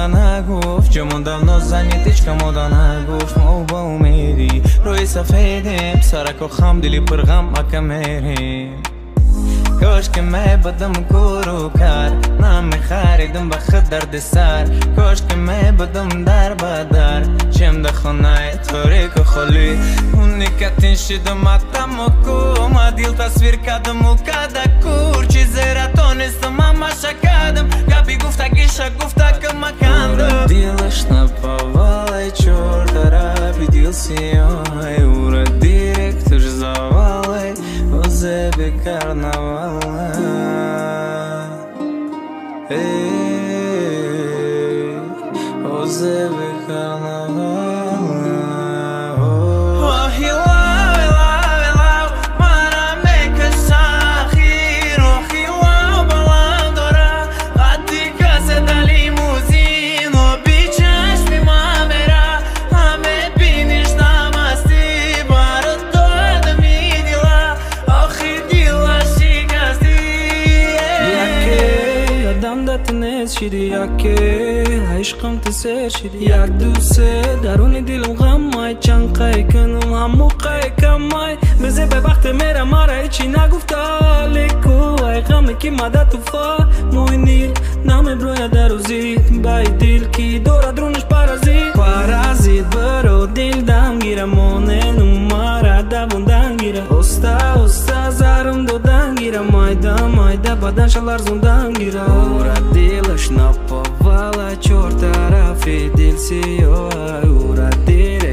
مدا نگفت جمون давно занят هیچ که مدا نگفت ما با امیدی روی سفیدیم سرک و خم دلی پر غم اکم میریم کاش که می بدم کورو کرد نمی خریدم بخد درد سر کاش که می بدم در بدر چیم ده خانه تاریک و خالی اونی که تین شدم اتم و کو ما دیل تصویر کدم و کده کور چیزی را تانستم اما شکدم گبی گفته گیشه گفته که مکندم دیلش نپاوالای چور طرفی دیل سیاه او را دیرکتر زوالای وزه به карнавал وزه به карнавал عشقم تسر شدی یک دوسته درون دلم غم مای چند قای کنم همو قای کمای بزه به وقت میرم مارا ایچی نگفتا لیکو ای غم کی مدد تو فا موی نیل نام برویا دروزید بای دیل کی دورا درونش پارازید برو دیل دم گیره مونه نمارا دبون دنگیره استا زارم دو دنگیره مایده بدن شلار زون دنگیره اورا دیلش نپاوالا چور طرفی دیل سیاه اورا دیل